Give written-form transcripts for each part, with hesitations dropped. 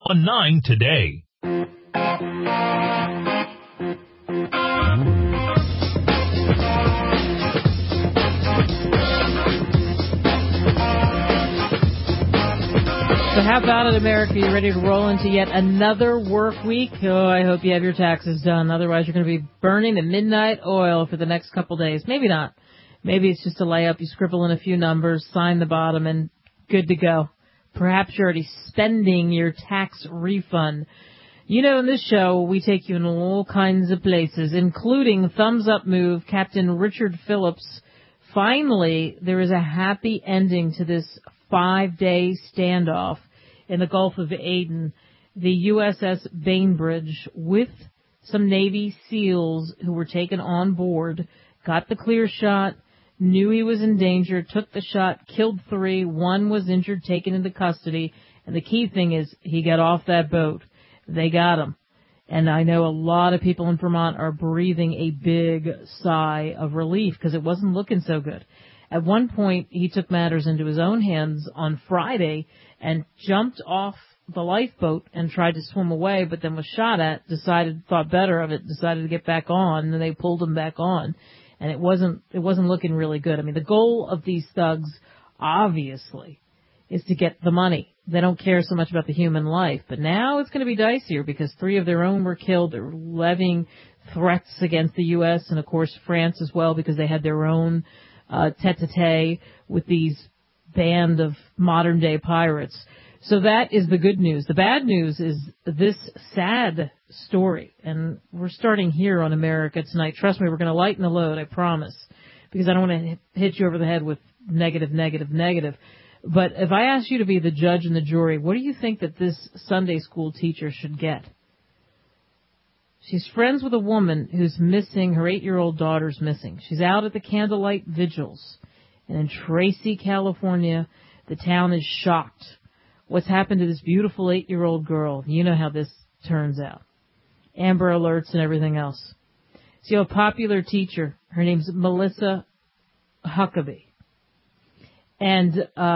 1019 today. So how about it, America? You ready to roll into yet another work week? Oh, I hope you have your taxes done. Otherwise, you're going to be burning the midnight oil for the next couple days. Maybe not. Maybe it's just a layup. You scribble in a few numbers, sign the bottom, and good to go. Perhaps you're already spending your tax refund. You know, in this show, we take you in all kinds of places, including Thumbs Up Move, Captain Richard Phillips. Finally, there is a happy ending to this 5-day standoff in the Gulf of Aden. The USS Bainbridge, with some Navy SEALs who were taken on board, got the clear shot, knew he was in danger, took the shot, killed 3, 1 was injured, taken into custody, and the key thing is he got off that boat. They got him. And I know a lot of people in Vermont are breathing a big sigh of relief because it wasn't looking so good. At one point, he took matters into his own hands on Friday and jumped off the lifeboat and tried to swim away, but then was shot at, thought better of it, decided to get back on, and then they pulled him back on. And it wasn't looking really good. I mean, the goal of these thugs, obviously, is to get the money. They don't care so much about the human life. But now it's going to be dicier because 3 of their own were killed. They're levying threats against the U.S. and, of course, France as well because they had their own tete-a-tete with these band of modern-day pirates. So that is the good news. The bad news is this sad story, and we're starting here on America Tonight. Trust me, we're going to lighten the load, I promise, because I don't want to hit you over the head with negative. But if I ask you to be the judge and the jury, what do you think that this Sunday school teacher should get? She's friends with a woman who's missing. Her 8-year-old daughter's missing. She's out at the candlelight vigils. And in Tracy, California, the town is shocked. What's happened to this beautiful 8-year-old girl? You know how this turns out. Amber Alerts and everything else. So a popular teacher. Her name's Melissa Huckabee. And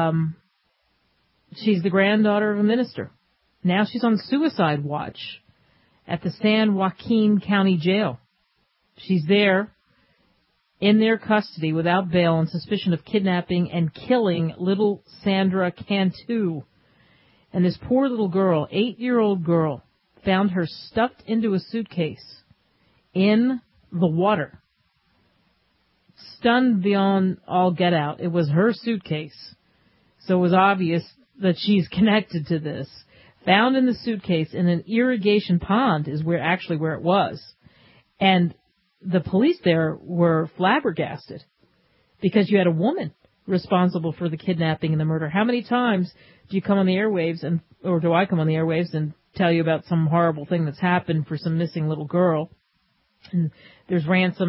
she's the granddaughter of a minister. Now she's on suicide watch at the San Joaquin County Jail. She's there in their custody without bail on suspicion of kidnapping and killing little Sandra Cantu. And this poor little girl, 8-year-old girl, found her stuffed into a suitcase in the water. Stunned beyond all get out. It was her suitcase. So it was obvious that she's connected to this. Found in the suitcase in an irrigation pond is where it was. And the police there were flabbergasted because you had a woman responsible for the kidnapping and the murder. How many times do you come on the airwaves or do I come on the airwaves and tell you about some horrible thing that's happened for some missing little girl? And there's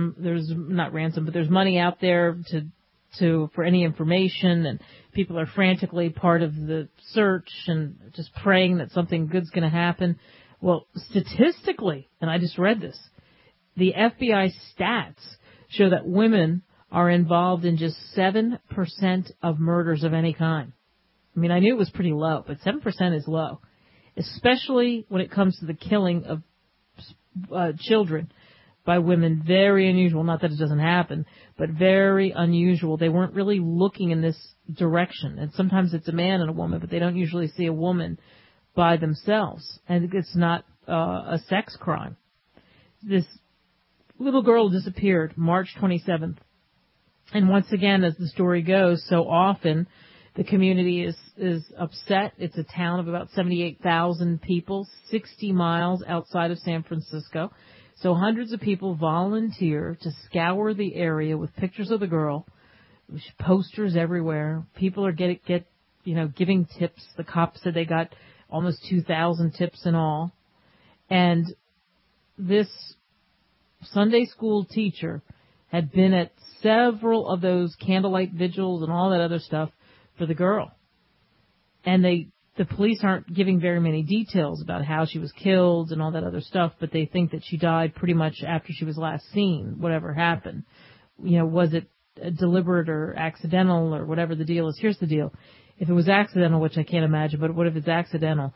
money out there for any information, and people are frantically part of the search and just praying that something good's going to happen. Well, statistically, and I just read this, the FBI stats show that women are involved in just 7% of murders of any kind. I mean, I knew it was pretty low, but 7% is low, especially when it comes to the killing of children by women. Very unusual. Not that it doesn't happen, but very unusual. They weren't really looking in this direction. And sometimes it's a man and a woman, but they don't usually see a woman by themselves. And it's not a sex crime. This little girl disappeared March 27th. And once again, as the story goes, so often the community is upset. It's a town of about 78,000 people, 60 miles outside of San Francisco. So hundreds of people volunteer to scour the area with pictures of the girl, posters everywhere. People are giving tips. The cops said they got almost 2,000 tips in all. And this Sunday school teacher had been at several of those candlelight vigils and all that other stuff for the girl. And the police aren't giving very many details about how she was killed and all that other stuff, but they think that she died pretty much after she was last seen, whatever happened. Was it deliberate or accidental or whatever the deal is? Here's the deal. If it was accidental, which I can't imagine, but what if it's accidental?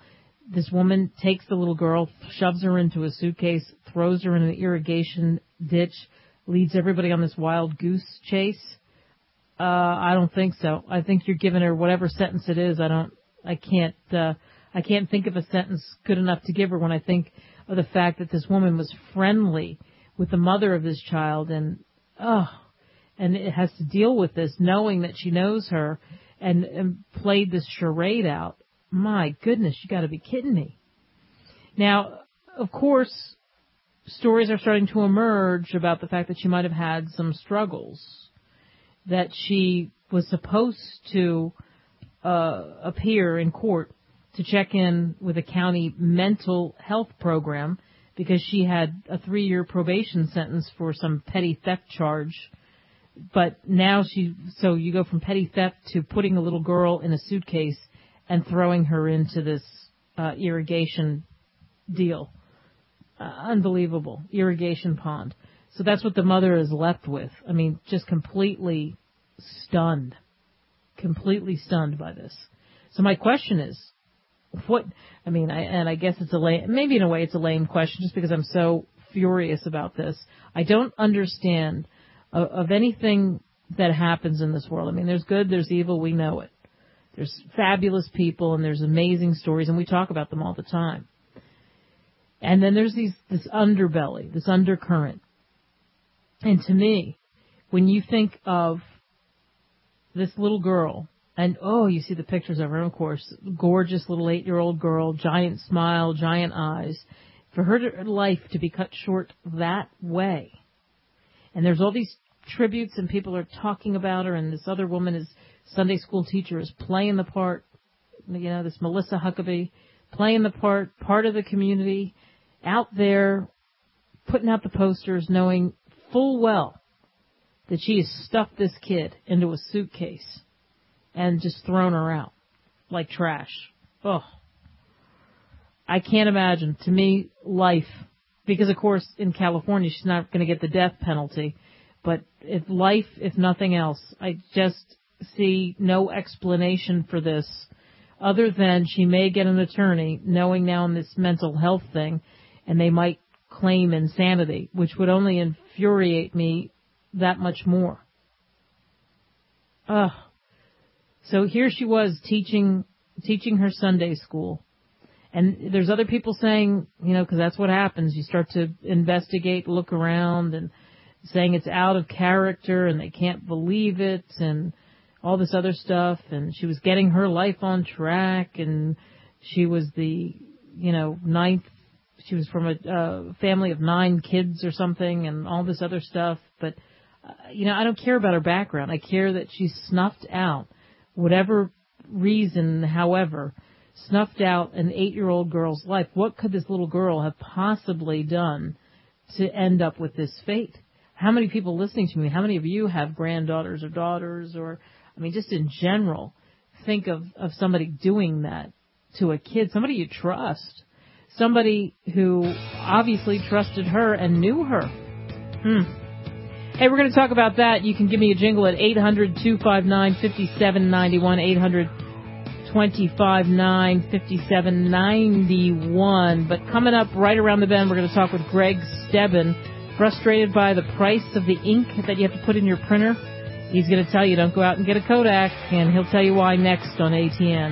this woman takes the little girl, shoves her into a suitcase, throws her in an irrigation ditch, leads everybody on this wild goose chase. I don't think so. I think you're giving her whatever sentence it is. I can't think of a sentence good enough to give her when I think of the fact that this woman was friendly with the mother of this child, and it has to deal with this knowing that she knows her and played this charade out. My goodness, you got to be kidding me. Now, of course, stories are starting to emerge about the fact that she might have had some struggles, that she was supposed to appear in court to check in with a county mental health program because she had a 3-year probation sentence for some petty theft charge. But now so you go from petty theft to putting a little girl in a suitcase and throwing her into this irrigation deal. Unbelievable. Irrigation pond. So that's what the mother is left with. I mean, just completely stunned by this. So my question is, I guess it's maybe in a way it's a lame question just because I'm so furious about this. I don't understand of anything that happens in this world. I mean, there's good, there's evil, we know it. There's fabulous people and there's amazing stories, and we talk about them all the time. And then there's this underbelly, this undercurrent. And to me, when you think of this little girl, and you see the pictures of her, of course, gorgeous little 8-year-old girl, giant smile, giant eyes, for her life to be cut short that way. And there's all these tributes and people are talking about her, and this other woman, is Sunday school teacher, is playing the part, this Melissa Huckabee, playing the part of the community, out there, putting out the posters, knowing full well that she has stuffed this kid into a suitcase and just thrown her out like trash. Oh, I can't imagine. To me, life, because of course in California she's not going to get the death penalty, but if nothing else, I just see no explanation for this other than she may get an attorney, knowing now in this mental health thing, and they might claim insanity, which would only infuriate me that much more. So here she was teaching her Sunday school. And there's other people saying, because that's what happens. You start to investigate, look around, and saying it's out of character and they can't believe it and all this other stuff. And she was getting her life on track, and she was the, ninth. She was from a family of 9 kids or something and all this other stuff. But, I don't care about her background. I care that she snuffed out, whatever reason, however, snuffed out an 8-year-old girl's life. What could this little girl have possibly done to end up with this fate? How many people listening to me, how many of you have granddaughters or daughters or, just in general, think of somebody doing that to a kid, somebody you trust, somebody who obviously trusted her and knew her. Hey, we're going to talk about that. You can give me a jingle at 800-259-5791, 800-259-5791. But coming up right around the bend, we're going to talk with Greg Stebbin, frustrated by the price of the ink that you have to put in your printer. He's going to tell you don't go out and get a Kodak, and he'll tell you why next on ATN.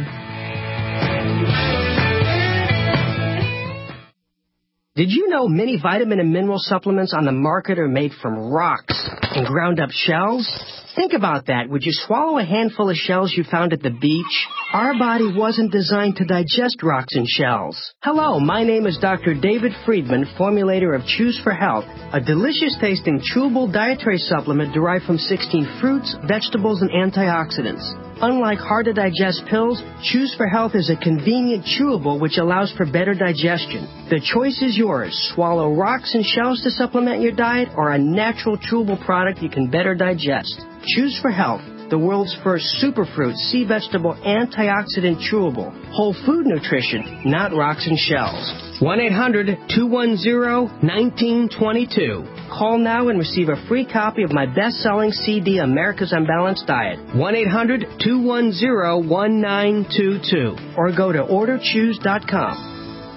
Did you know many vitamin and mineral supplements on the market are made from rocks and ground up shells? Think about that. Would you swallow a handful of shells you found at the beach? Our body wasn't designed to digest rocks and shells. Hello, my name is Dr. David Friedman, formulator of Choose for Health, a delicious-tasting chewable dietary supplement derived from 16 fruits, vegetables, and antioxidants. Unlike hard-to-digest pills, Choose for Health is a convenient chewable which allows for better digestion. The choice is yours. Swallow rocks and shells to supplement your diet or a natural chewable product you can better digest. Choose for Health, the world's first superfruit, sea vegetable, antioxidant chewable. Whole food nutrition, not rocks and shells. 1-800-210-1922. Call now and receive a free copy of my best-selling CD, America's Unbalanced Diet. 1-800-210-1922. Or go to orderchoose.com.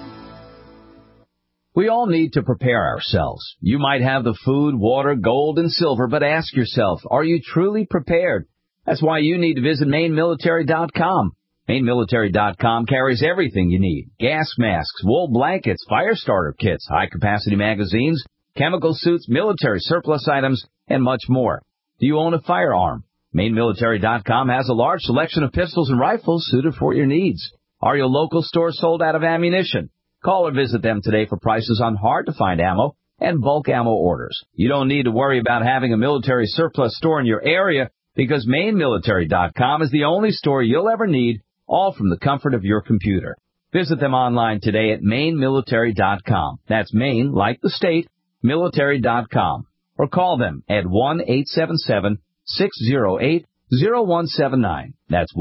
We all need to prepare ourselves. You might have the food, water, gold, and silver, but ask yourself, are you truly prepared? That's why you need to visit MaineMilitary.com. MaineMilitary.com carries everything you need. Gas masks, wool blankets, fire starter kits, high-capacity magazines, chemical suits, military surplus items, and much more. Do you own a firearm? MaineMilitary.com has a large selection of pistols and rifles suited for your needs. Are your local stores sold out of ammunition? Call or visit them today for prices on hard-to-find ammo and bulk ammo orders. You don't need to worry about having a military surplus store in your area because MaineMilitary.com is the only store you'll ever need, all from the comfort of your computer. Visit them online today at MaineMilitary.com. That's Maine, like the state, military.com. Or call them at 1-877-608-0179. That's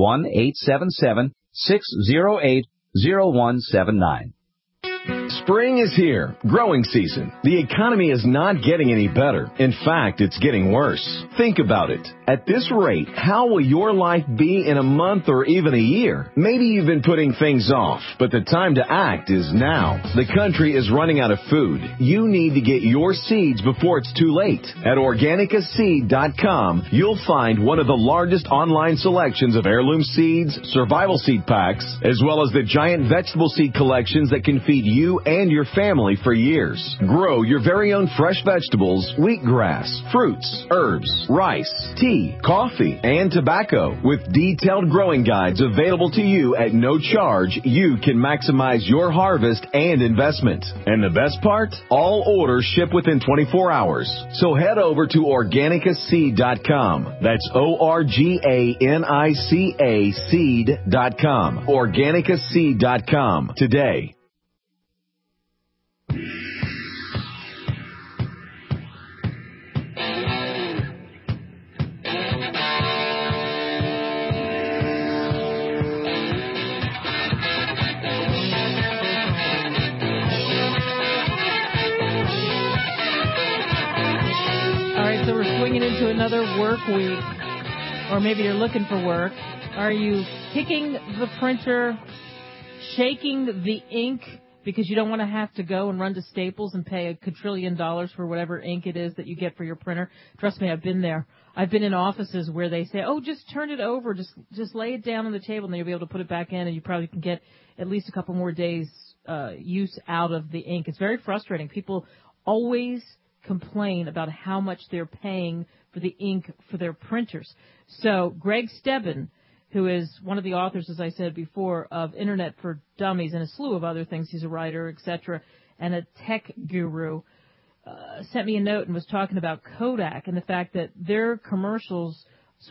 1-877-608-0179. Spring is here. Growing season. The economy is not getting any better. In fact, it's getting worse. Think about it. At this rate, how will your life be in a month or even a year? Maybe you've been putting things off, but the time to act is now. The country is running out of food. You need to get your seeds before it's too late. At OrganicaSeed.com, you'll find one of the largest online selections of heirloom seeds, survival seed packs, as well as the giant vegetable seed collections that can feed you and your family for years. Grow your very own fresh vegetables, wheatgrass, fruits, herbs, rice, tea, coffee, and tobacco. With detailed growing guides available to you at no charge, you can maximize your harvest and investment. And the best part? All orders ship within 24 hours. So head over to OrganicaSeed.com. That's ORGANICA seed.com. OrganicaSeed.com today. So we're swinging into another work week, or maybe you're looking for work. Are you kicking the printer, shaking the ink because you don't want to have to go and run to Staples and pay $1 quadrillion for whatever ink it is that you get for your printer? Trust me, I've been there. I've been in offices where they say, oh, just turn it over, just lay it down on the table, and then you'll be able to put it back in, and you probably can get at least a couple more days use out of the ink. It's very frustrating. People always complain about how much they're paying for the ink for their printers. So Greg Stebbin, who is one of the authors, as I said before, of Internet for Dummies and a slew of other things, he's a writer, etc., and a tech guru, sent me a note and was talking about Kodak and the fact that their commercials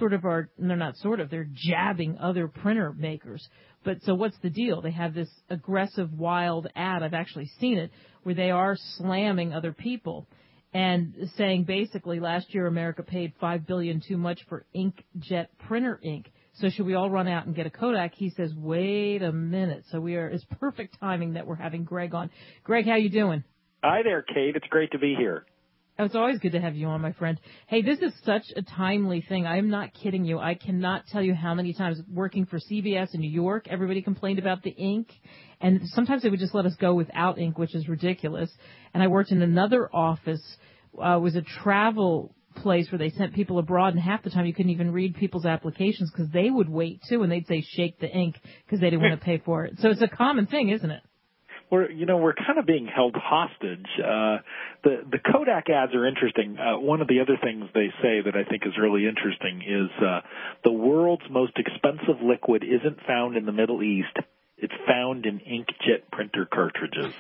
they're jabbing other printer makers. But so what's the deal? They have this aggressive, wild ad, I've actually seen it, where they are slamming other people and saying basically last year America paid $5 billion too much for inkjet printer ink. So should we all run out and get a Kodak? He says, wait a minute. So it's perfect timing that we're having Greg on. Greg, how you doing? Hi there, Kate. It's great to be here. Oh, it's always good to have you on, my friend. Hey, this is such a timely thing. I'm not kidding you. I cannot tell you how many times working for CBS in New York, everybody complained about the ink. And sometimes they would just let us go without ink, which is ridiculous. And I worked in another office, was a travel place where they sent people abroad, and half the time you couldn't even read people's applications because they would wait, too, and they'd say shake the ink because they didn't want to pay for it. So it's a common thing, isn't it? We're kind of being held hostage. The Kodak ads are interesting. One of the other things they say that I think is really interesting is the world's most expensive liquid isn't found in the Middle East. It's found in inkjet printer cartridges.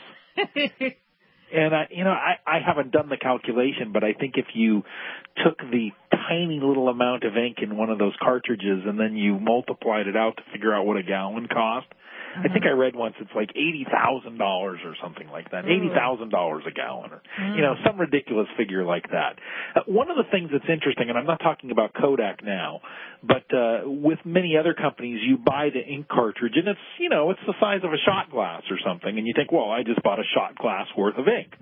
And I haven't done the calculation, but I think if you took the tiny little amount of ink in one of those cartridges and then you multiplied it out to figure out what a gallon cost, I think I read once it's like $80,000 or something like that, $80,000 a gallon, or some ridiculous figure like that. One of the things that's interesting, and I'm not talking about Kodak now, but with many other companies, you buy the ink cartridge, and it's the size of a shot glass or something, and you think, well, I just bought a shot glass worth of ink.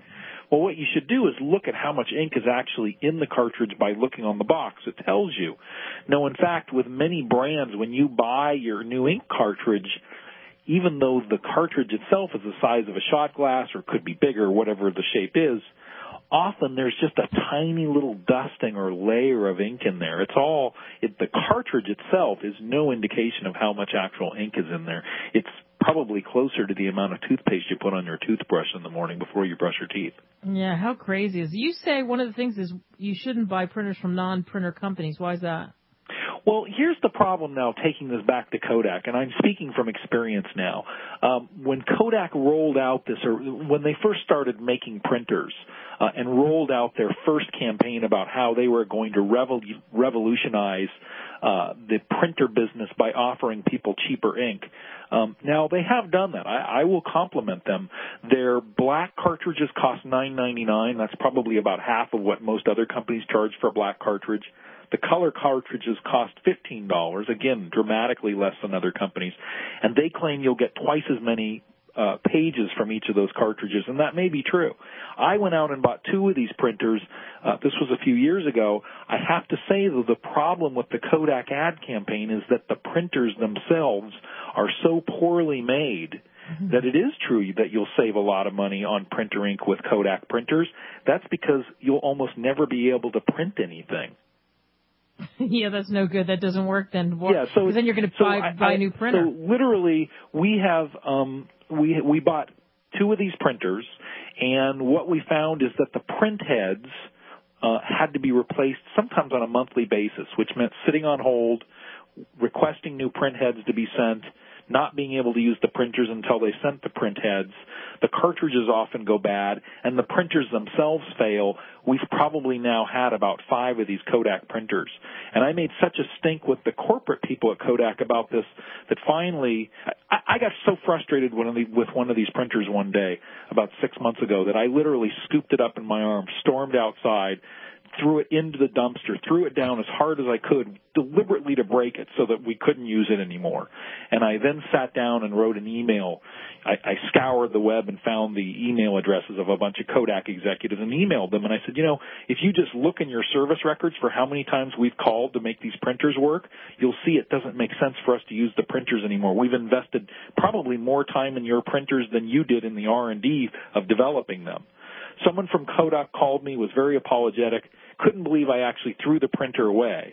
Well, what you should do is look at how much ink is actually in the cartridge by looking on the box. It tells you. No, in fact, with many brands, when you buy your new ink cartridge, even though the cartridge itself is the size of a shot glass or could be bigger, whatever the shape is, often there's just a tiny little dusting or layer of ink in there. The cartridge itself is no indication of how much actual ink is in there. It's probably closer to the amount of toothpaste you put on your toothbrush in the morning before you brush your teeth. Yeah, how crazy is it? You say one of the things is you shouldn't buy printers from non-printer companies. Why is that? Well, here's the problem now, taking this back to Kodak, and I'm speaking from experience now. When Kodak rolled out this, or when they first started making printers and rolled out their first campaign about how they were going to revolutionize the printer business by offering people cheaper ink, now they have done that. I will compliment them. Their black cartridges cost $9.99. That's probably about half of what most other companies charge for a black cartridge. The color cartridges cost $15, again, dramatically less than other companies. And they claim you'll get twice as many pages from each of those cartridges, and that may be true. I went out and bought 2 of these printers. This was a few years ago. I have to say, though, the problem with the Kodak ad campaign is that the printers themselves are so poorly made that it is true that you'll save a lot of money on printer ink with Kodak printers. That's because you'll almost never be able to print anything. Yeah, that's no good. That doesn't work then. Yeah, so then you're going to buy a new printer. So literally, we have we bought 2 of these printers, and what we found is that the print heads had to be replaced sometimes on a monthly basis, which meant sitting on hold, requesting new print heads to be sent, not being able to use the printers until they sent the print heads. The cartridges often go bad, and the printers themselves fail. We've probably now had about 5 of these Kodak printers. And I made such a stink with the corporate people at Kodak about this that finally I got so frustrated with one of these printers one day about 6 months ago that I literally scooped it up in my arm, stormed outside, threw it into the dumpster, threw it down as hard as I could, deliberately to break it so that we couldn't use it anymore. And I then sat down and wrote an email. I scoured the web and found the email addresses of a bunch of Kodak executives and emailed them. And I said, if you just look in your service records for how many times we've called to make these printers work, you'll see it doesn't make sense for us to use the printers anymore. We've invested probably more time in your printers than you did in the R&D of developing them. Someone from Kodak called me, was very apologetic, couldn't believe I actually threw the printer away.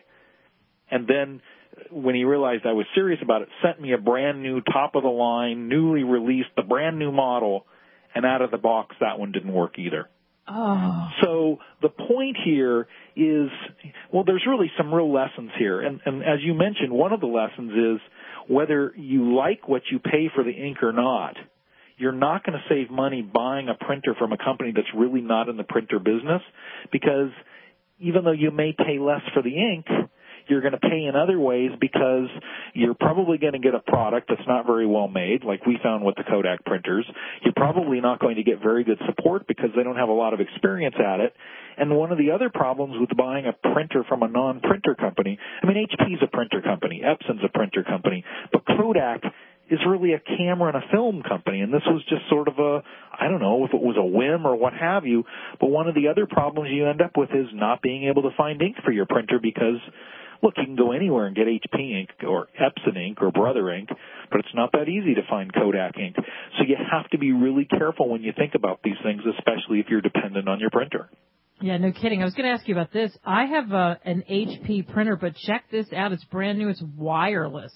And then when he realized I was serious about it, sent me a brand new, top-of-the-line, newly released, the brand new model, and out of the box, that one didn't work either. Oh. So the point here is, there's really some real lessons here. And as you mentioned, one of the lessons is whether you like what you pay for the ink or not, you're not going to save money buying a printer from a company that's really not in the printer business, because even though you may pay less for the ink, you're going to pay in other ways because you're probably going to get a product that's not very well made, like we found with the Kodak printers. You're probably not going to get very good support because they don't have a lot of experience at it. And one of the other problems with buying a printer from a non-printer company, HP's a printer company, Epson's a printer company, but Kodak is really a camera and a film company, and this was just sort of I don't know if it was a whim or what have you, but one of the other problems you end up with is not being able to find ink for your printer because, look, you can go anywhere and get HP ink or Epson ink or Brother ink, but it's not that easy to find Kodak ink. So you have to be really careful when you think about these things, especially if you're dependent on your printer. Yeah, no kidding. I was going to ask you about this. I have an HP printer, but check this out. It's brand new. It's wireless.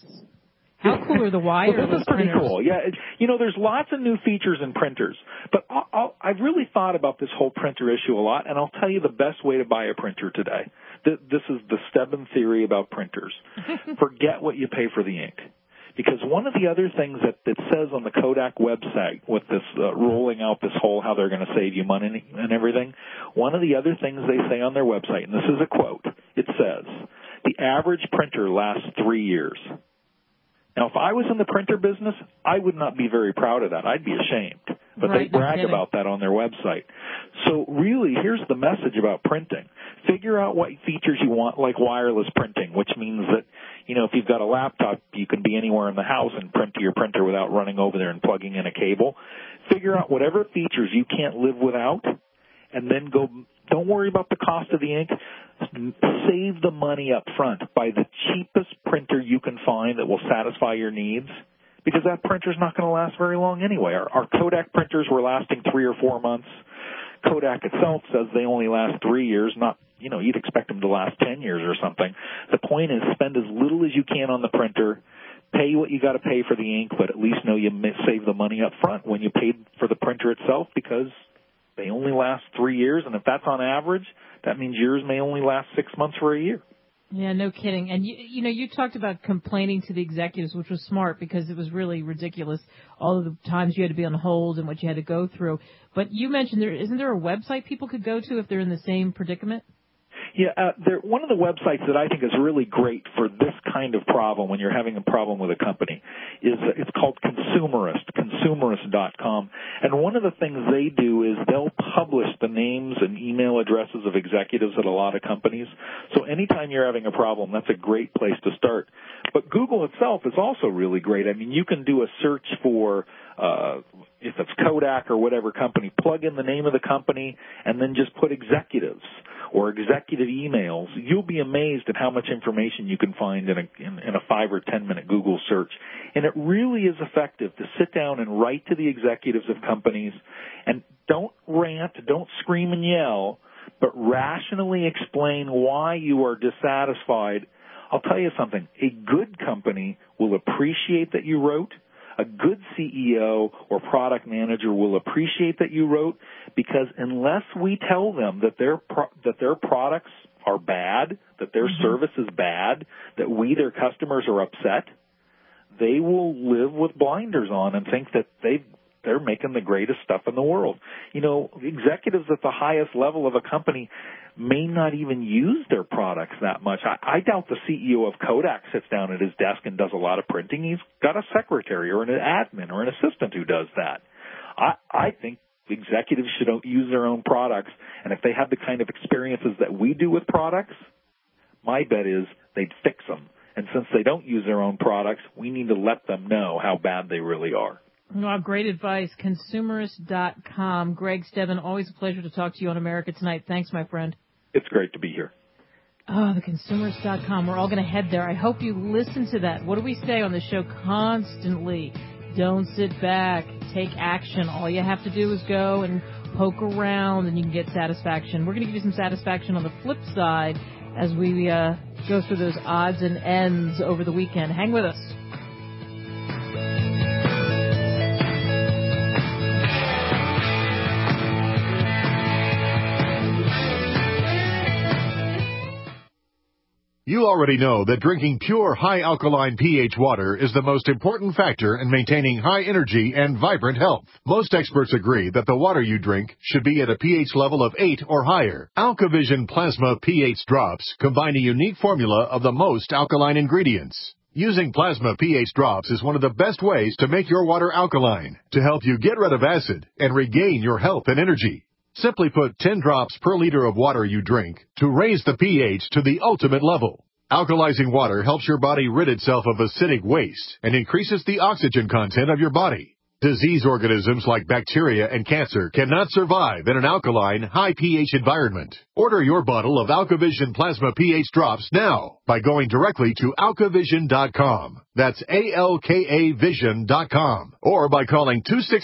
How cool are the wireless this is pretty printers? cool. Yeah, there's lots of new features in printers, but I've really thought about this whole printer issue a lot, and I'll tell you the best way to buy a printer today. This is the Stebbin theory about printers. Forget what you pay for the ink. Because one of the other things that it says on the Kodak website with this rolling out this whole how they're going to save you money and everything, one of the other things they say on their website, and this is a quote, it says, the average printer lasts 3 years. Now, if I was in the printer business, I would not be very proud of that. I'd be ashamed. But right, they brag about that on their website. So really, here's the message about printing. Figure out what features you want, like wireless printing, which means that, if you've got a laptop, you can be anywhere in the house and print to your printer without running over there and plugging in a cable. Figure out whatever features you can't live without and then don't worry about the cost of the ink. Save the money up front. Buy the cheapest printer you can find that will satisfy your needs, because that printer's not going to last very long anyway. Our Kodak printers were lasting 3 or 4 months. Kodak itself says they only last 3 years. You'd expect them to last 10 years or something. The point is, spend as little as you can on the printer. Pay what you got to pay for the ink, but at least know you save the money up front when you paid for the printer itself, because they only last 3 years, and if that's on average, that means yours may only last 6 months or a year. Yeah, no kidding. And you talked about complaining to the executives, which was smart because it was really ridiculous, all of the times you had to be on hold and what you had to go through. But you mentioned isn't there a website people could go to if they're in the same predicament? Yeah, one of the websites that I think is really great for this kind of problem when you're having a problem with a company it's called consumerist.com. And one of the things they do is they'll publish the names and email addresses of executives at a lot of companies. So anytime you're having a problem, that's a great place to start. But Google itself is also really great. I mean, you can do a search for if it's Kodak or whatever company, plug in the name of the company and then just put executives or executive emails. You'll be amazed at how much information you can find in a 5 or 10 minute Google search. And it really is effective to sit down and write to the executives of companies, and don't rant, don't scream and yell, but rationally explain why you are dissatisfied. I'll tell you something, a good company will appreciate that you wrote. A good CEO or product manager will appreciate that you wrote, because unless we tell them that their products are bad, that their service is bad, that we, their customers, are upset, they will live with blinders on and think that they're making the greatest stuff in the world. Executives at the highest level of a company may not even use their products that much. I doubt the CEO of Kodak sits down at his desk and does a lot of printing. He's got a secretary or an admin or an assistant who does that. I think executives should use their own products, and if they have the kind of experiences that we do with products, my bet is they'd fix them. And since they don't use their own products, we need to let them know how bad they really are. Oh, great advice. Consumerist.com. Greg Stebbin, always a pleasure to talk to you on America Tonight. Thanks, my friend. It's great to be here. Oh, the Consumerist.com. We're all going to head there. I hope you listen to that. What do we say on the show constantly? Don't sit back. Take action. All you have to do is go and poke around, and you can get satisfaction. We're going to give you some satisfaction on the flip side as we go through those odds and ends over the weekend. Hang with us. You already know that drinking pure, high alkaline pH water is the most important factor in maintaining high energy and vibrant health. Most experts agree that the water you drink should be at a pH level of 8 or higher. AlkaVision Plasma pH drops combine a unique formula of the most alkaline ingredients. Using plasma pH drops is one of the best ways to make your water alkaline, to help you get rid of acid and regain your health and energy. Simply put 10 drops per liter of water you drink to raise the pH to the ultimate level. Alkalizing water helps your body rid itself of acidic waste and increases the oxygen content of your body. Disease organisms like bacteria and cancer cannot survive in an alkaline, high pH environment. Order your bottle of AlkaVision Plasma pH drops now by going directly to AlkaVision.com. That's ALKAVision.com. Or by calling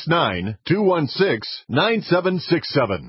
269-216-9767.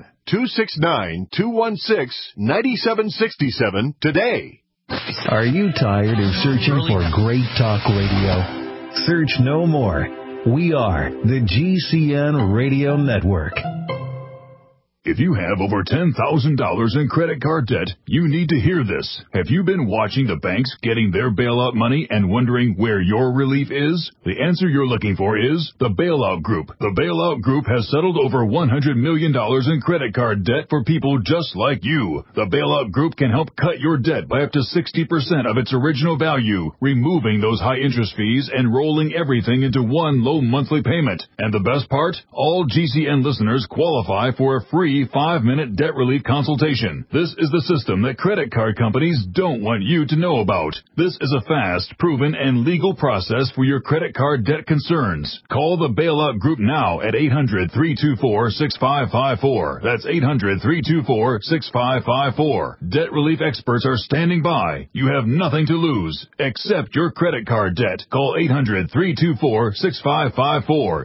269-216-9767 today. Are you tired of searching for great talk radio? Search no more. We are the GCN Radio Network. If you have over $10,000 in credit card debt, you need to hear this. Have you been watching the banks getting their bailout money and wondering where your relief is? The answer you're looking for is the Bailout Group. The Bailout Group has settled over $100 million in credit card debt for people just like you. The Bailout Group can help cut your debt by up to 60% of its original value, removing those high interest fees and rolling everything into one low monthly payment. And the best part? All GCN listeners qualify for a free free 5-minute debt relief consultation. This is the system that credit card companies don't want you to know about. This is a fast, proven, and legal process for your credit card debt concerns. Call the Bailout Group now at 800-324-6554. That's 800-324-6554. Debt relief experts are standing by. You have nothing to lose except your credit card debt. Call 800-324-6554.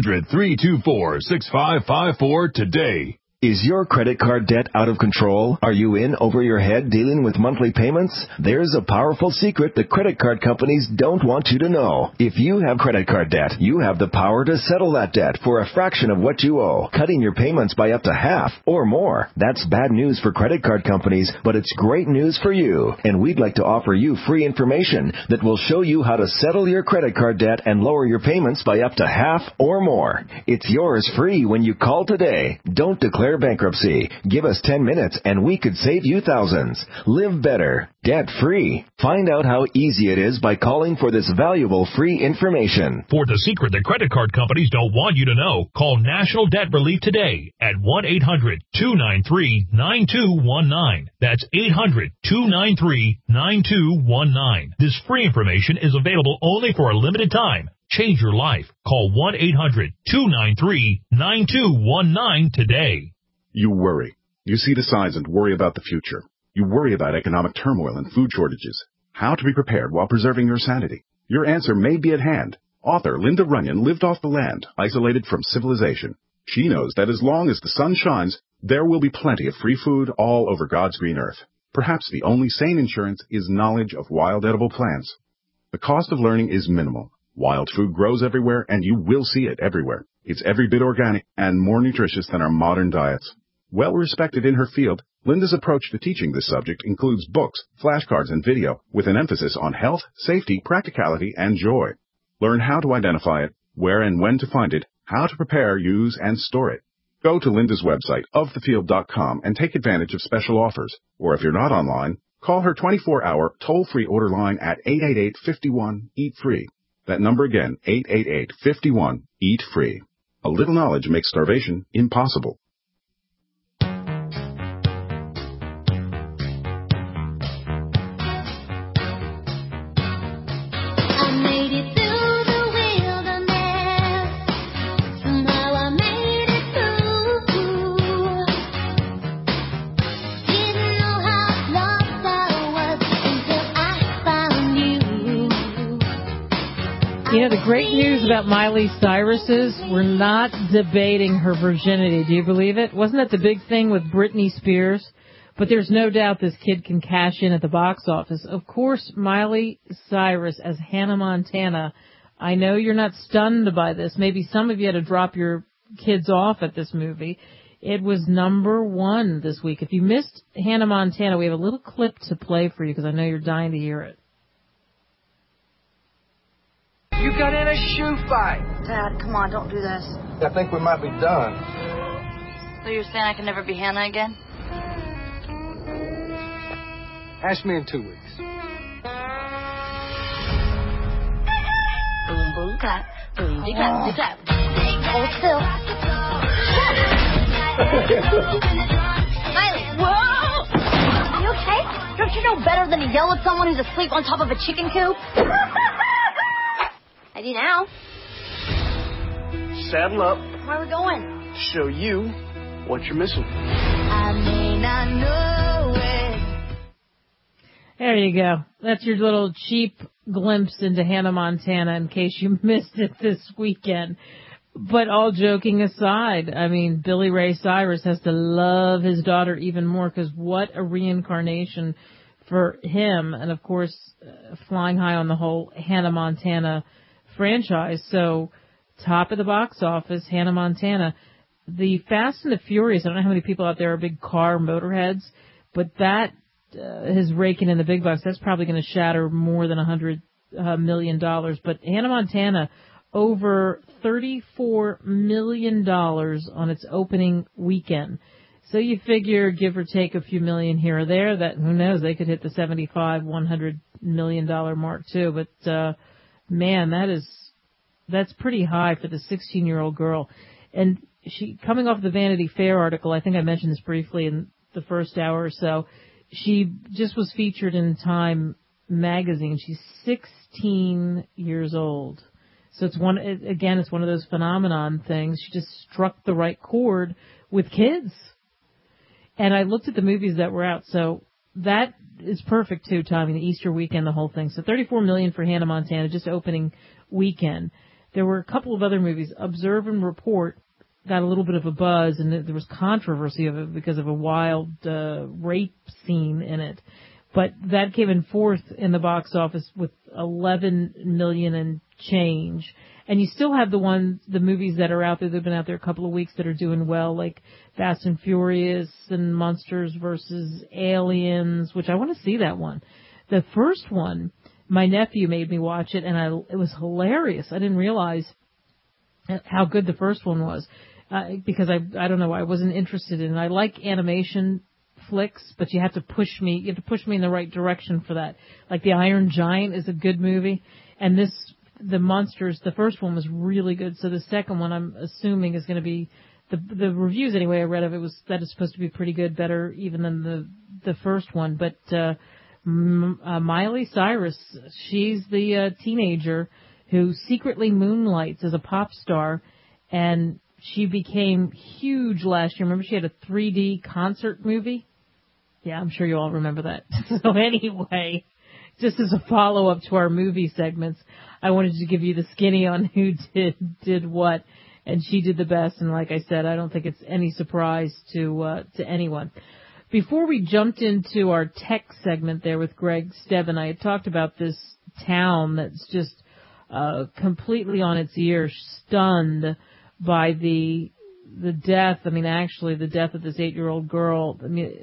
800-324-6554 today. Is your credit card debt out of control? Are you in over your head dealing with monthly payments? There's a powerful secret the credit card companies don't want you to know. If you have credit card debt, you have the power to settle that debt for a fraction of what you owe, cutting your payments by up to half or more. That's bad news for credit card companies, but it's great news for you. And we'd like to offer you free information that will show you how to settle your credit card debt and lower your payments by up to half or more. It's yours free when you call today. Don't declare bankruptcy. Give us 10 minutes and we could save you thousands. Live better, debt-free. Find out how easy it is by calling for this valuable free information. For the secret that credit card companies don't want you to know, call National Debt Relief today at 1-800-293-9219. That's 800-293-9219. This free information is available only for a limited time. Change your life. Call 1-800-293-9219 today. You worry. You see the signs and worry about the future. You worry about economic turmoil and food shortages. How to be prepared while preserving your sanity. Your answer may be at hand. Author Linda Runyon lived off the land, isolated from civilization. She knows that as long as the sun shines, there will be plenty of free food all over God's green earth. Perhaps the only sane insurance is knowledge of wild edible plants. The cost of learning is minimal. Wild food grows everywhere, and you will see it everywhere. It's every bit organic and more nutritious than our modern diets. Well respected in her field, Linda's approach to teaching this subject includes books, flashcards, and video with an emphasis on health, safety, practicality, and joy. Learn how to identify it, where and when to find it, how to prepare, use, and store it. Go to Linda's website, ofthefield.com, and take advantage of special offers. Or if you're not online, call her 24-hour toll-free order line at 888-51-EAT-FREE. That number again, 888-51-EAT-FREE. A little knowledge makes starvation impossible. You know, the great news about Miley Cyrus is we're not debating her virginity. Do you believe it? Wasn't that the big thing with Britney Spears? But there's no doubt this kid can cash in at the box office. Of course, Miley Cyrus as Hannah Montana. I know you're not stunned by this. Maybe some of you had to drop your kids off at this movie. It was #1 this week. If you missed Hannah Montana, we have a little clip to play for you because I know you're dying to hear it. You got in a shoe fight. Dad, come on, don't do this. I think we might be done. So you're saying I can never be Hannah again? Ask me in 2 weeks. Boom, boom, clap. Boom, clap, clap. Hold still. Miley, whoa! You okay? Don't you know better than to yell at someone who's asleep on top of a chicken coop? I do now. Saddle up. Where are we going? To show you what you're missing. I may not know it. There you go. That's your little cheap glimpse into Hannah Montana in case you missed it this weekend. But all joking aside, I mean, Billy Ray Cyrus has to love his daughter even more because what a reincarnation for him. And, of course, flying high on the whole Hannah Montana franchise. So top of the box office, Hannah Montana. The Fast and the Furious, I don't know how many people out there are big car motorheads, but that is raking in the big bucks. That's probably going to shatter more than $100 million. But Hannah Montana, over $34 million on its opening weekend. So you figure, give or take a few million here or there, that who knows, they could hit the $100 million mark too. But man, that's pretty high for the 16-year-old girl. And she coming off the Vanity Fair article, I think I mentioned this briefly in the first hour or so, she just was featured in Time magazine. She's 16 years old. So it's one of those phenomenon things. She just struck the right chord with kids. And I looked at the movies that were out. So that is perfect too, Tommy, the Easter weekend, the whole thing. So $34 million for Hannah Montana, just opening weekend. There were a couple of other movies. Observe and Report got a little bit of a buzz, and there was controversy of it because of a wild rape scene in it. But that came in fourth in the box office with $11 million and change. And you still have the movies that are out there that have been out there a couple of weeks that are doing well, like Fast and Furious and Monsters vs. Aliens, which I want to see that one. The first one, my nephew made me watch it, and it was hilarious. I didn't realize how good the first one was because I don't know, I wasn't interested in it. I like animation flicks, but you have to push me in the right direction for that. Like The Iron Giant is a good movie, and the Monsters, the first one was really good. So the second one, I'm assuming, is going to be the reviews anyway I read of it was that it's supposed to be pretty good, better even than the first one. But Miley Cyrus, she's the teenager who secretly moonlights as a pop star, and she became huge last year. Remember, she had a 3D concert movie? Yeah, I'm sure you all remember that. So anyway, just as a follow-up to our movie segments, I wanted to give you the skinny on who did what, and she did the best. And like I said, I don't think it's any surprise to anyone. Before we jumped into our tech segment there with Greg Stebbin, I had talked about this town that's just completely on its ear, stunned by the death. I mean, actually, the death of this 8-year-old girl. I mean,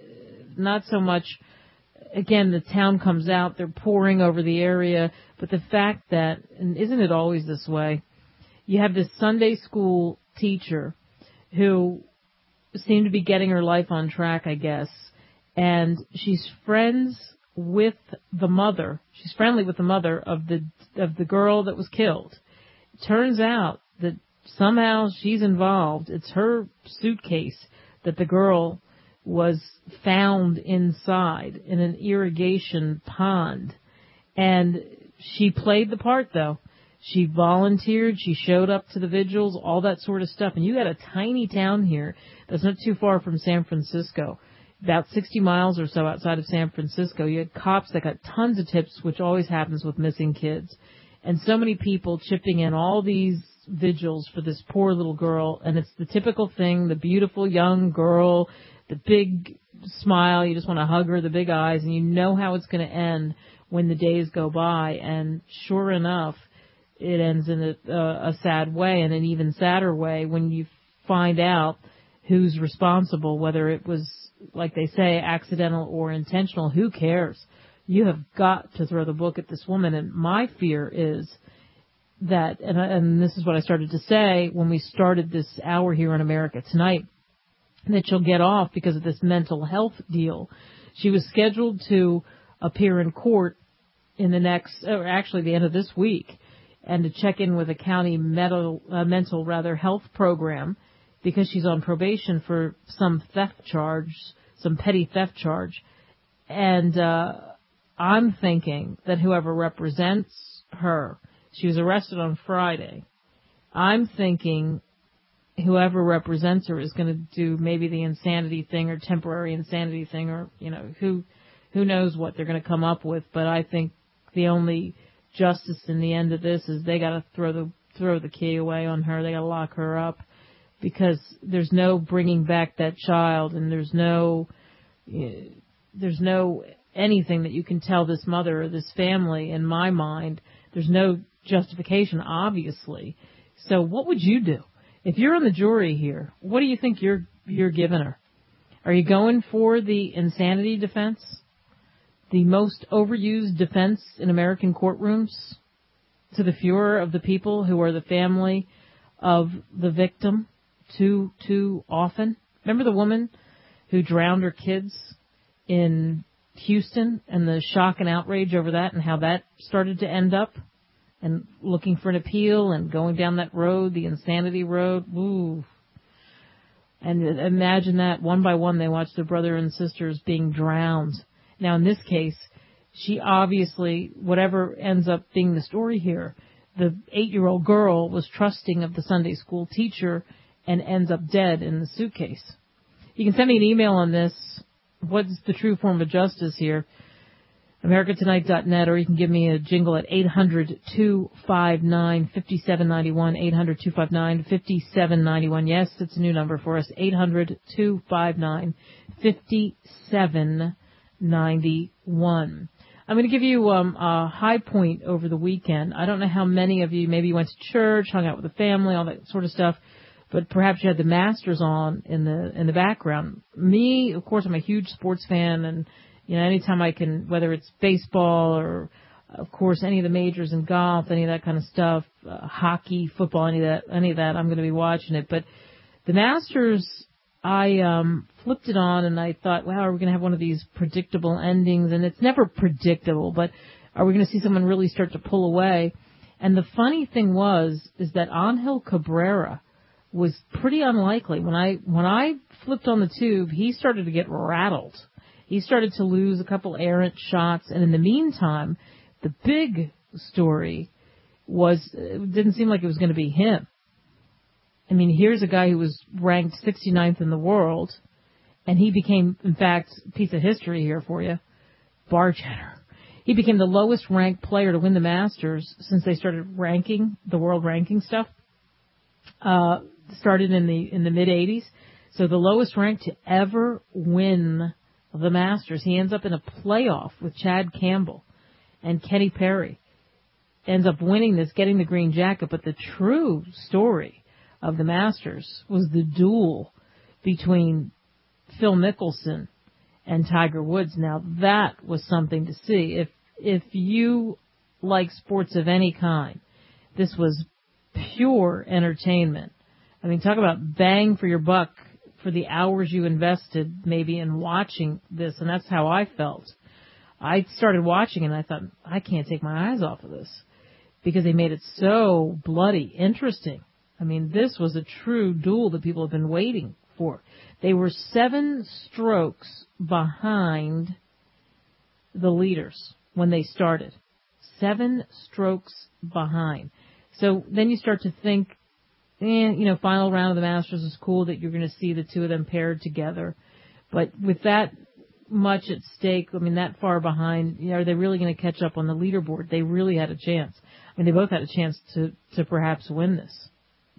not so much. Again, the town comes out, they're pouring over the area, but the fact that, and isn't it always this way, you have this Sunday school teacher who seemed to be getting her life on track, I guess, and she's friends with the mother. She's friendly with the mother of the girl that was killed. It turns out that somehow she's involved. It's her suitcase that the girl was found inside in an irrigation pond. And she played the part, though. She volunteered, she showed up to the vigils, all that sort of stuff. And you got a tiny town here that's not too far from San Francisco, about 60 miles or so outside of San Francisco. You had cops that got tons of tips, which always happens with missing kids. And so many people chipping in all these vigils for this poor little girl. And it's the typical thing, the beautiful young girl, the big smile, you just want to hug her, the big eyes, and you know how it's going to end when the days go by. And sure enough, it ends in a sad way, and an even sadder way when you find out who's responsible, whether it was, like they say, accidental or intentional. Who cares? You have got to throw the book at this woman. And my fear is that, and this is what I started to say when we started this hour here on America Tonight, that she'll get off because of this mental health deal. She was scheduled to appear in court in the end of this week, and to check in with a county mental health program because she's on probation for some petty theft charge. And I'm thinking that whoever represents her, she was arrested on Friday, I'm thinking whoever represents her is going to do maybe the insanity thing or temporary insanity thing, or, you know, who knows what they're going to come up with. But I think the only justice in the end of this is they got to throw the key away on her. They got to lock her up because there's no bringing back that child, and there's no anything that you can tell this mother or this family. In my mind, there's no justification, obviously. So what would you do? If you're on the jury here, what do you think you're giving her? Are you going for the insanity defense? The most overused defense in American courtrooms to the furor of the people who are the family of the victim too often? Remember the woman who drowned her kids in Houston and the shock and outrage over that and how that started to end up? And looking for an appeal and going down that road, the insanity road. Ooh, And imagine that, one by one, they watch their brother and sisters being drowned. Now, in this case, she obviously, whatever ends up being the story here, the 8-year-old girl was trusting of the Sunday school teacher and ends up dead in the suitcase. You can send me an email on this. What's the true form of justice here? AmericaTonight.net, or you can give me a jingle at 800-259-5791, 800-259-5791. Yes, it's a new number for us, 800-259-5791. I'm going to give you a high point over the weekend. I don't know how many of you, maybe you went to church, hung out with the family, all that sort of stuff, but perhaps you had the Masters on in the background. Me, of course, I'm a huge sports fan, and anytime I can, whether it's baseball or, of course, any of the majors in golf, any of that kind of stuff, hockey, football, any of that, I'm going to be watching it. But the Masters, I flipped it on and I thought, wow, are we going to have one of these predictable endings? And it's never predictable, but are we going to see someone really start to pull away? And the funny thing is that Angel Cabrera was pretty unlikely. When I flipped on the tube, he started to get rattled. He started to lose a couple errant shots, and in the meantime, the big story it didn't seem like it was going to be him. I mean, here's a guy who was ranked 69th in the world, and he became, in fact, a piece of history here for you, bartender. He became the lowest ranked player to win the Masters since they started ranking, the world ranking stuff. Started in the mid-'80s. So the lowest ranked to ever win the Masters. He ends up in a playoff with Chad Campbell and Kenny Perry. Ends up winning this, getting the green jacket. But the true story of the Masters was the duel between Phil Mickelson and Tiger Woods. Now that was something to see. If you like sports of any kind, this was pure entertainment. I mean, talk about bang for your buck for the hours you invested maybe in watching this, and that's how I felt. I started watching and I thought, I can't take my eyes off of this because they made it so bloody interesting. I mean, this was a true duel that people have been waiting for. They were 7 strokes behind the leaders when they started. 7 strokes behind. So then you start to think, final round of the Masters is cool that you're going to see the two of them paired together. But with that much at stake, I mean, that far behind, are they really going to catch up on the leaderboard? They really had a chance. I mean, they both had a chance to perhaps win this.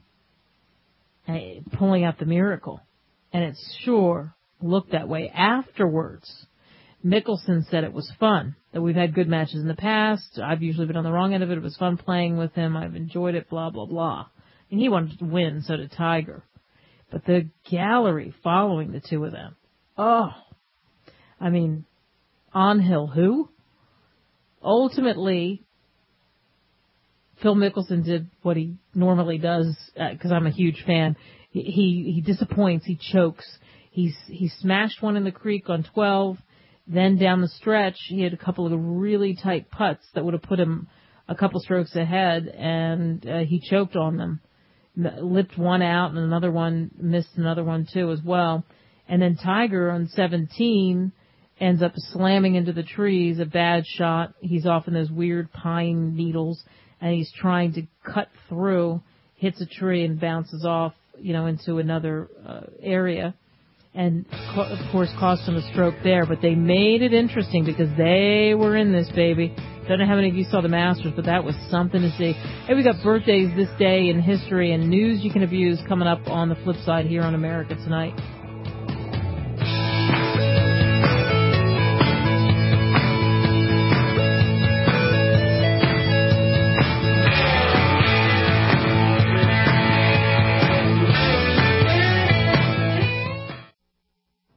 Pulling out the miracle. And it sure looked that way. Afterwards, Mickelson said it was fun, that we've had good matches in the past. I've usually been on the wrong end of it. It was fun playing with him. I've enjoyed it, blah, blah, blah. And he wanted to win, so did Tiger. But the gallery following the two of them, Angel who? Ultimately, Phil Mickelson did what he normally does, because I'm a huge fan. He disappoints, he chokes. He smashed one in the creek on 12. Then down the stretch, he had a couple of really tight putts that would have put him a couple strokes ahead, and he choked on them. Lipped one out, and another one missed another one too as well. And then Tiger on 17 ends up slamming into the trees, a bad shot. He's off in those weird pine needles, and he's trying to cut through, hits a tree and bounces off, into another area. And, of course, cost him a stroke there. But they made it interesting because they were in this, baby. Don't know how many of you saw the Masters, but that was something to see. Hey, we got birthdays this day in history and news you can abuse coming up on the flip side here on America Tonight.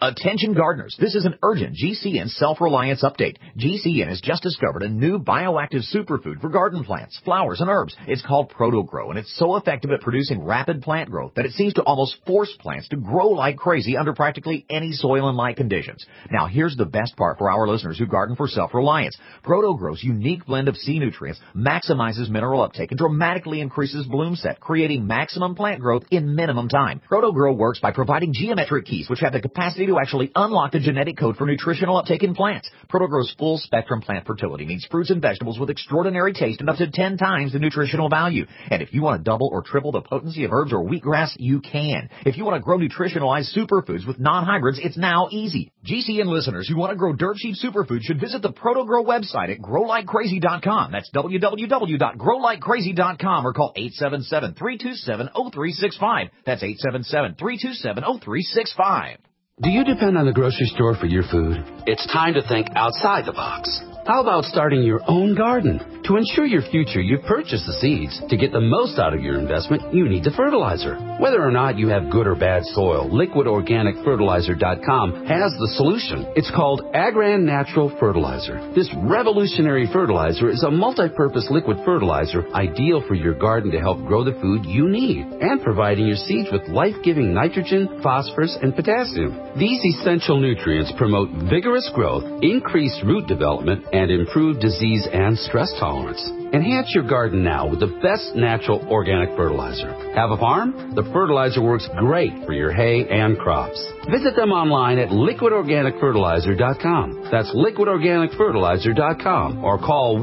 Attention gardeners, this is an urgent GCN self-reliance update. GCN has just discovered a new bioactive superfood for garden plants, flowers, and herbs. It's called ProtoGrow, and it's so effective at producing rapid plant growth that it seems to almost force plants to grow like crazy under practically any soil and light conditions. Now, here's the best part for our listeners who garden for self-reliance. ProtoGrow's unique blend of C nutrients maximizes mineral uptake and dramatically increases bloom set, creating maximum plant growth in minimum time. ProtoGrow works by providing geometric keys which have the capacity to actually unlock the genetic code for nutritional uptake in plants. ProtoGrow's full-spectrum plant fertility means fruits and vegetables with extraordinary taste and up to 10 times the nutritional value. And if you want to double or triple the potency of herbs or wheatgrass, you can. If you want to grow nutritionalized superfoods with non-hybrids, it's now easy. GCN listeners who want to grow dirt cheap superfoods should visit the ProtoGrow website at growlikecrazy.com. That's www.growlikecrazy.com or call 877-327-0365. That's 877-327-0365. Do you depend on the grocery store for your food? It's time to think outside the box. How about starting your own garden? To ensure your future, you purchase the seeds. To get the most out of your investment, you need the fertilizer. Whether or not you have good or bad soil, LiquidOrganicFertilizer.com has the solution. It's called Agran Natural Fertilizer. This revolutionary fertilizer is a multi-purpose liquid fertilizer ideal for your garden to help grow the food you need and providing your seeds with life-giving nitrogen, phosphorus, and potassium. These essential nutrients promote vigorous growth, increased root development, and improve disease and stress tolerance. Enhance your garden now with the best natural organic fertilizer. Have a farm? The fertilizer works great for your hay and crops. Visit them online at liquidorganicfertilizer.com. That's liquidorganicfertilizer.com or call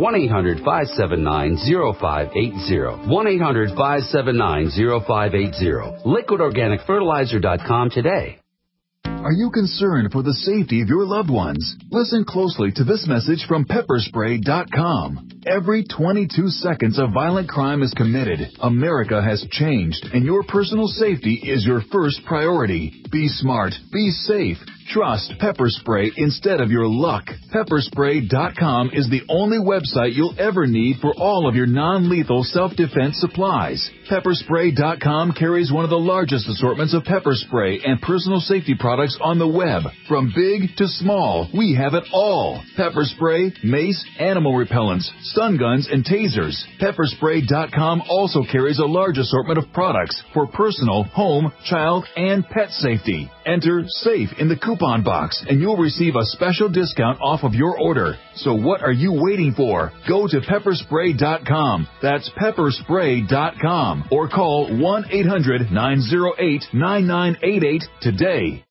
1-800-579-0580. 1-800-579-0580. liquidorganicfertilizer.com today. Are you concerned for the safety of your loved ones? Listen closely to this message from pepperspray.com. Every 22 seconds a violent crime is committed. America has changed, and your personal safety is your first priority. Be smart. Be safe. Trust Pepper Spray instead of your luck. Pepperspray.com is the only website you'll ever need for all of your non-lethal self-defense supplies. Pepperspray.com carries one of the largest assortments of pepper spray and personal safety products on the web. From big to small, we have it all. Pepper spray, mace, animal repellents, stun guns, and tasers. Pepperspray.com also carries a large assortment of products for personal, home, child, and pet safety. Enter SAFE in the coupon box and you'll receive a special discount off of your order. So what are you waiting for? Go to pepperspray.com. That's pepperspray.com or call 1-800-908-9988 today.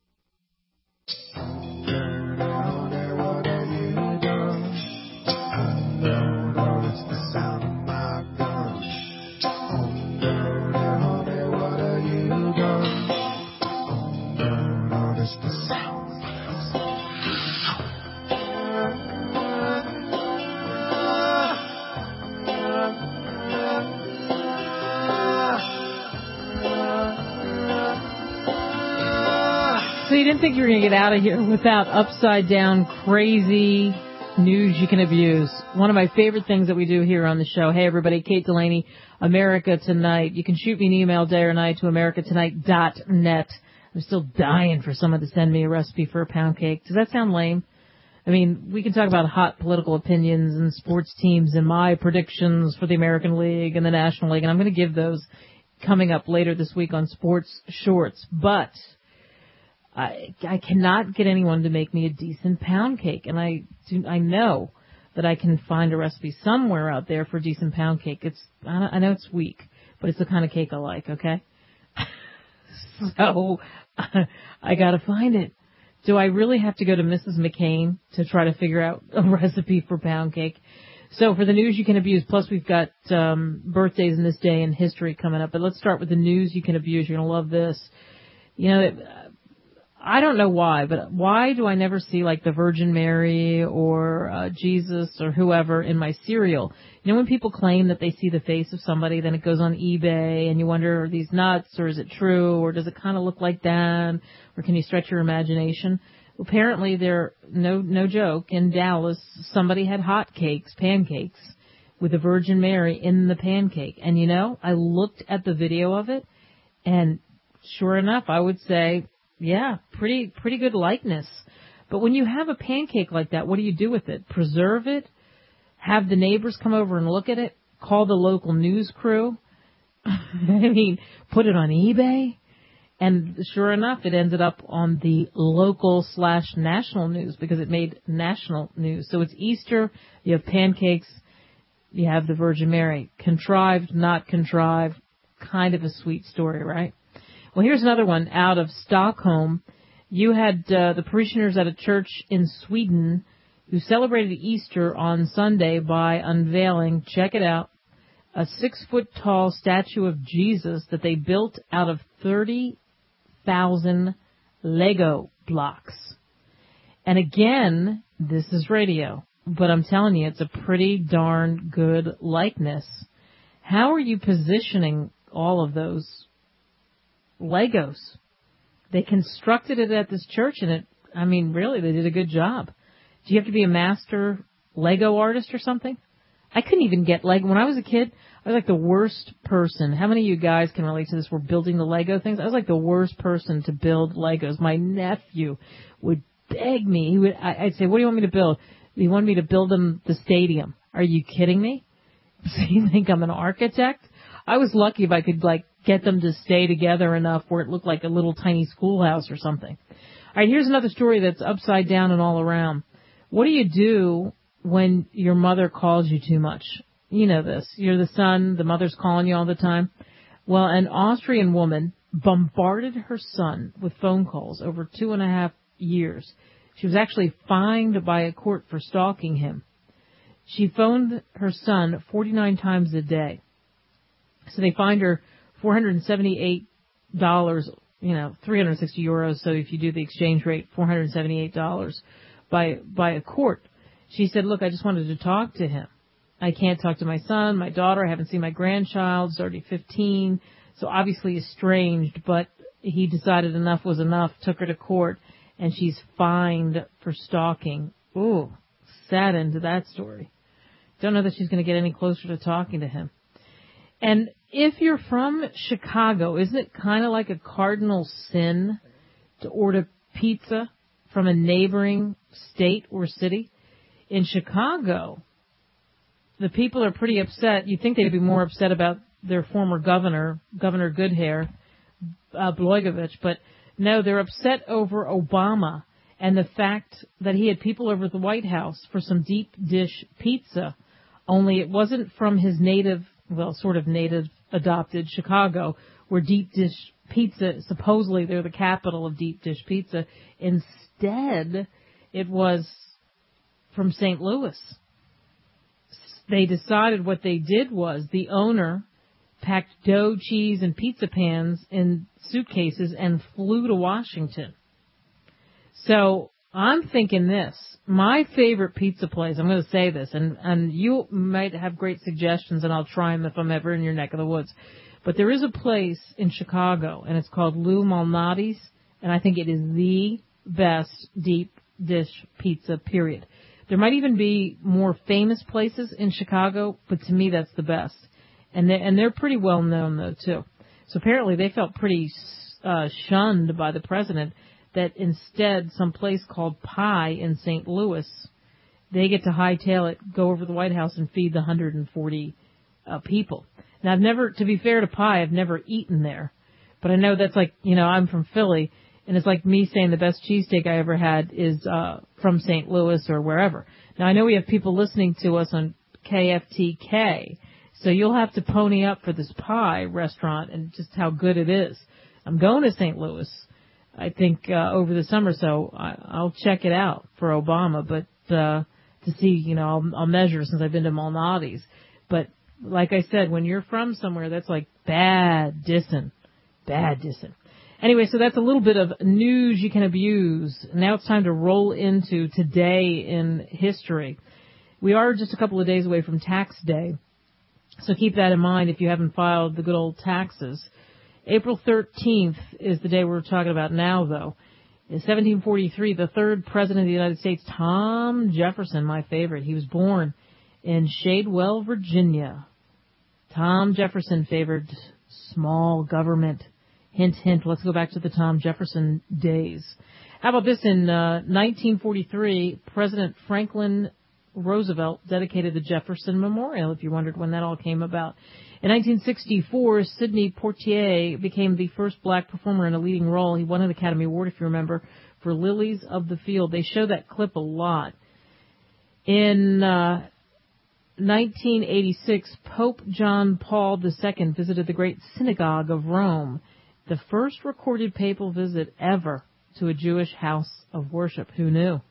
So you didn't think you were going to get out of here without upside down crazy news you can abuse. One of my favorite things that we do here on the show. Hey everybody, Kate Delaney, America Tonight. You can shoot me an email day or night to americatonight.net. I'm still dying for someone to send me a recipe for a pound cake. Does that sound lame? I mean, we can talk about hot political opinions and sports teams and my predictions for the American League and the National League, and I'm going to give those coming up later this week on Sports Shorts. But I cannot get anyone to make me a decent pound cake, and I know that I can find a recipe somewhere out there for a decent pound cake. I know it's weak, but it's the kind of cake I like, okay? So I got to find it. Do I really have to go to Mrs. McCain to try to figure out a recipe for pound cake? So for the news you can abuse, plus we've got birthdays in this day in history coming up. But let's start with the news you can abuse. You're going to love this. You know, I don't know why, but why do I never see like the Virgin Mary or Jesus or whoever in my cereal? You know, when people claim that they see the face of somebody, then it goes on eBay and you wonder, are these nuts or is it true or does it kind of look like that or can you stretch your imagination? Well, apparently no joke, in Dallas, somebody had pancakes with the Virgin Mary in the pancake. And you know, I looked at the video of it and sure enough, I would say, yeah, pretty good likeness. But when you have a pancake like that, what do you do with it? Preserve it? Have the neighbors come over and look at it? Call the local news crew? Put it on eBay? And sure enough, it ended up on the local/national news because it made national news. So it's Easter, you have pancakes, you have the Virgin Mary. Contrived, not contrived, kind of a sweet story, right? Well, here's another one out of Stockholm. You had the parishioners at a church in Sweden who celebrated Easter on Sunday by unveiling, check it out, a 6-foot-tall statue of Jesus that they built out of 30,000 Lego blocks. And again, this is radio, but I'm telling you, it's a pretty darn good likeness. How are you positioning all of those Legos? They constructed it at this church, and really, they did a good job. Do you have to be a master Lego artist or something? I couldn't even get Lego. When I was a kid, I was like the worst person. How many of you guys can relate to this? We're building the Lego things. I was like the worst person to build Legos. My nephew would beg me. I'd say, what do you want me to build? He wanted me to build him the stadium. Are you kidding me? So you think I'm an architect? I was lucky if I could get them to stay together enough where it looked like a little tiny schoolhouse or something. All right, here's another story that's upside down and all around. What do you do when your mother calls you too much? You know this. You're the son, the mother's calling you all the time. Well, an Austrian woman bombarded her son with phone calls over 2.5 years. She was actually fined by a court for stalking him. She phoned her son 49 times a day. So they fined her $478, 360 euros. So if you do the exchange rate, $478 by a court. She said, look, I just wanted to talk to him. I can't talk to my son, my daughter. I haven't seen my grandchild. He's already 15. So obviously estranged, but he decided enough was enough, took her to court, and she's fined for stalking. Ooh, sad end to that story. Don't know that she's going to get any closer to talking to him. And if you're from Chicago, isn't it kind of like a cardinal sin to order pizza from a neighboring state or city? In Chicago, the people are pretty upset. You'd think they'd be more upset about their former Governor Goodhair, Blagojevich, but no, they're upset over Obama and the fact that he had people over at the White House for some deep dish pizza, only it wasn't from his native, sort of native adopted Chicago, where deep dish pizza, supposedly they're the capital of deep dish pizza. Instead, it was from St. Louis. They decided what they did was the owner packed dough, cheese, and pizza pans in suitcases and flew to Washington. So I'm thinking this. My favorite pizza place, I'm going to say this, and you might have great suggestions, and I'll try them if I'm ever in your neck of the woods. But there is a place in Chicago, and it's called Lou Malnati's, and I think it is the best deep dish pizza, period. There might even be more famous places in Chicago, but to me that's the best. And they're pretty well known, though, too. So apparently they felt pretty shunned by the president that instead some place called Pie in St. Louis, they get to hightail it, go over to the White House and feed the 140 people. Now, to be fair to Pie, I've never eaten there. But I know that's like, I'm from Philly, and it's like me saying the best cheesesteak I ever had is from St. Louis or wherever. Now, I know we have people listening to us on KFTK, so you'll have to pony up for this Pie restaurant and just how good it is. I'm going to St. Louis, I think, over the summer, so I'll check it out for Obama, but to see, I'll measure since I've been to Malnati's. But like I said, when you're from somewhere, that's like bad dissing. Anyway, so that's a little bit of news you can abuse. Now it's time to roll into today in history. We are just a couple of days away from tax day, so keep that in mind if you haven't filed the good old taxes. April 13th is the day we're talking about now, though. In 1743, the third president of the United States, Tom Jefferson, my favorite, he was born in Shadwell, Virginia. Tom Jefferson favored small government. Hint, hint. Let's go back to the Tom Jefferson days. How about this? In 1943, President Franklin Roosevelt dedicated the Jefferson Memorial, if you wondered when that all came about. In 1964, Sidney Poitier became the first black performer in a leading role. He won an Academy Award, if you remember, for Lilies of the Field. They show that clip a lot. In 1986, Pope John Paul II visited the Great Synagogue of Rome, the first recorded papal visit ever to a Jewish house of worship. Who knew?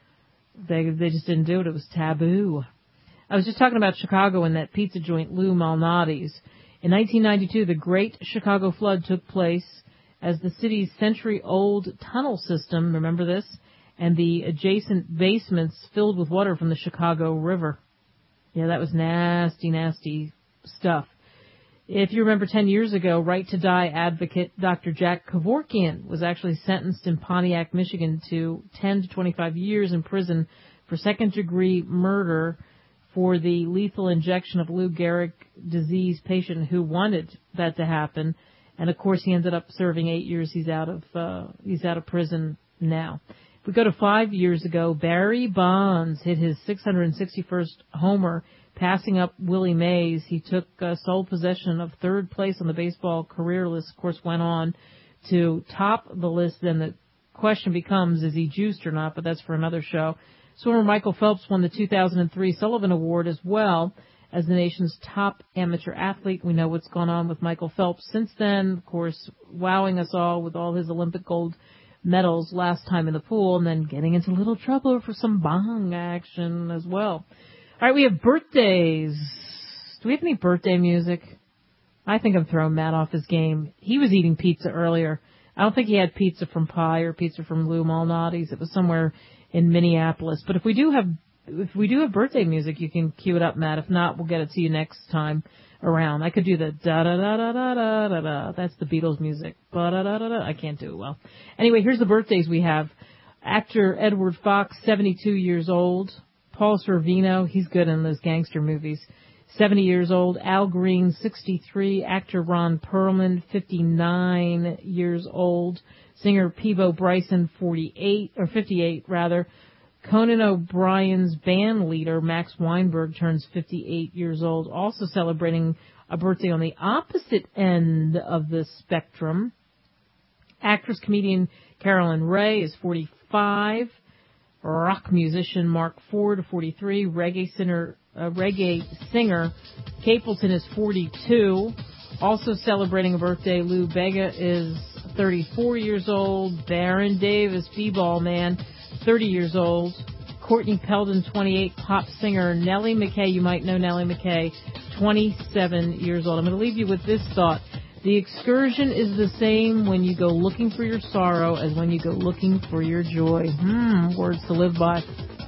They just didn't do it. It was taboo. I was just talking about Chicago and that pizza joint, Lou Malnati's. In 1992, the Great Chicago Flood took place as the city's century-old tunnel system, remember this, and the adjacent basements filled with water from the Chicago River. Yeah, that was nasty, nasty stuff. If you remember 10 years ago, Right to Die advocate Dr. Jack Kevorkian was actually sentenced in Pontiac, Michigan to 10 to 25 years in prison for second-degree murder for the lethal injection of Lou Gehrig disease patient who wanted that to happen. And, of course, he ended up serving 8 years. He's out of prison now. If we go to 5 years ago, Barry Bonds hit his 661st homer, passing up Willie Mays. He took sole possession of third place on the baseball career list. Of course, went on to top the list. Then the question becomes, is he juiced or not? But that's for another show. Swimmer Michael Phelps won the 2003 Sullivan Award as well as the nation's top amateur athlete. We know what's gone on with Michael Phelps since then, of course, wowing us all with all his Olympic gold medals last time in the pool, and then getting into a little trouble for some bong action as well. All right, we have birthdays. Do we have any birthday music? I think I'm throwing Matt off his game. He was eating pizza earlier. I don't think he had pizza from Pie or pizza from Lou Malnati's. It was somewhere in Minneapolis. But if we do have birthday music, you can cue it up, Matt. If not, we'll get it to you next time around. I could do the da-da-da-da-da-da-da-da. That's the Beatles music. Ba-da-da-da-da. I can't do it well. Anyway, here's the birthdays we have. Actor Edward Fox, 72 years old. Paul Sorvino, he's good in those gangster movies, 70 years old. Al Green, 63. Actor Ron Perlman, 59 years old. Singer Peebo Bryson, 58 rather. Conan O'Brien's band leader, Max Weinberg, turns 58 years old. Also celebrating a birthday on the opposite end of the spectrum. Actress, comedian Carolyn Ray is 45. Rock musician Mark Ford, 43. Reggae singer Capleton is 42. Also celebrating a birthday, Lou Bega is 34 years old. Baron Davis, b-ball man, 30 years old. Courtney Peldon, 28. Pop singer Nellie McKay, you might know Nellie McKay, 27 years old. I'm going to leave you with this thought. The excursion is the same when you go looking for your sorrow as when you go looking for your joy. Words to live by.